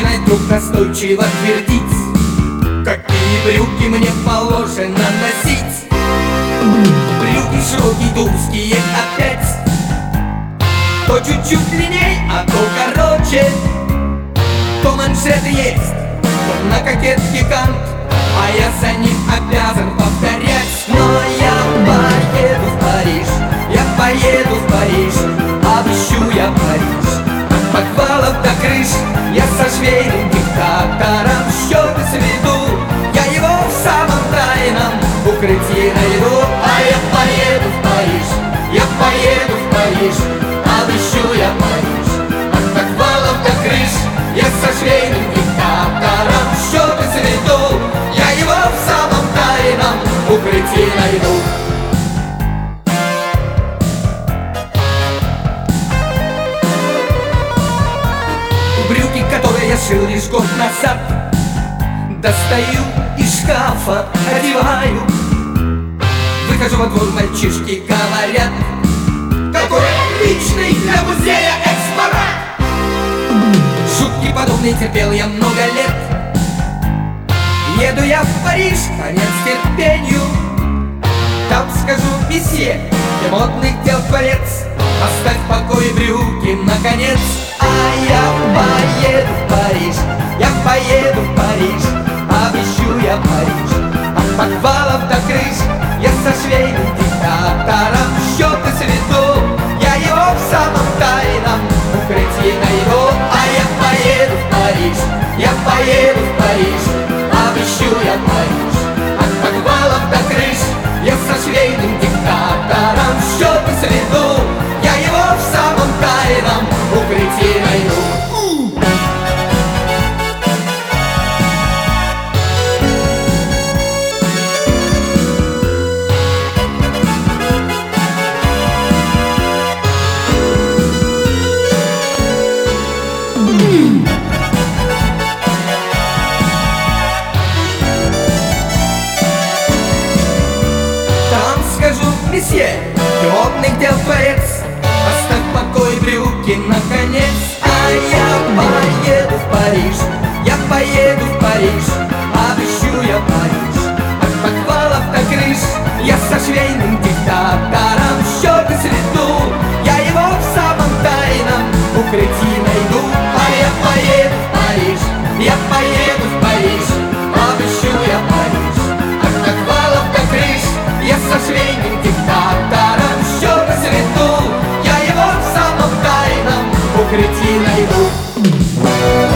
начинает друг настойчиво твердить, какие брюки мне положено носить. Брюки широкие, узкие опять, то чуть-чуть длинней, а то короче, то манжеты есть, то на кокетке кант, а я за ним обязан повторять. Но я поеду в Париж, я поеду в Париж, обыщу я Париж от подвалов до крыш. Я со швейным диктатором счеты сведу, я его в самом тайном укрытии найду. А я поеду в Париж, я поеду в Париж, обыщу я Париж от подвалов до крыш. Я со швейным диктатором счеты сведу, я его в самом тайном укрытии найду. Брюки, которые я шил лишь год назад, достаю из шкафа, одеваю. Выхожу во двор, мальчишки говорят, какой отличный для музея экспонат. Шутки подобные терпел я много лет. Еду я в Париж, конец терпению. Там скажу месье, ты модных дел творец, оставь в покое брюки, наконец. А я поеду в Париж, я поеду в Париж, обыщу я Париж от подвалов до крыш. Я со швейным диктатором счеты сведу, я его в самом тайном укрытии найду. А я поеду в Париж, я поеду в Париж, обыщу я Париж от подвалов до крыш. Я со швейным диктатором счеты сведу, я его в самом тайном укрытии найду. Там скажу месье, ты модных дел творец, оставь в покое брюки, наконец. А я поеду в Париж, я поеду в Париж, обыщу я Париж от подвалов до крыш. Я со швейным диктатором счеты сведу, я его в самом тайном укрытии найду. А я поеду в Париж, я поеду в Париж, обыщу я Париж от подвалов до крыш. Я со швейным диктатором счеты сведу, я его в самом тайном укрытии найду.